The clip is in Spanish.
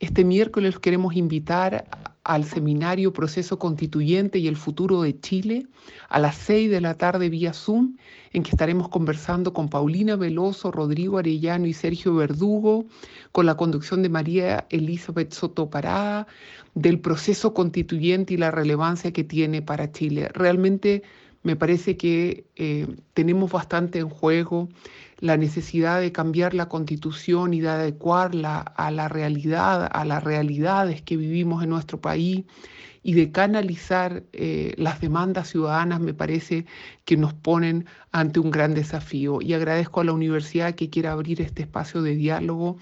Este miércoles los queremos invitar al seminario Proceso Constituyente y el Futuro de Chile a las 6 de la tarde vía Zoom, en que estaremos conversando con Paulina Veloso, Rodrigo Arellano y Sergio Verdugo, con la conducción de María Elizabeth Soto Parada, del proceso constituyente y la relevancia que tiene para Chile. Realmente me parece que tenemos bastante en juego, la necesidad de cambiar la Constitución y de adecuarla a la realidad, a las realidades que vivimos en nuestro país y de canalizar las demandas ciudadanas, me parece que nos ponen ante un gran desafío. Y agradezco a la universidad que quiera abrir este espacio de diálogo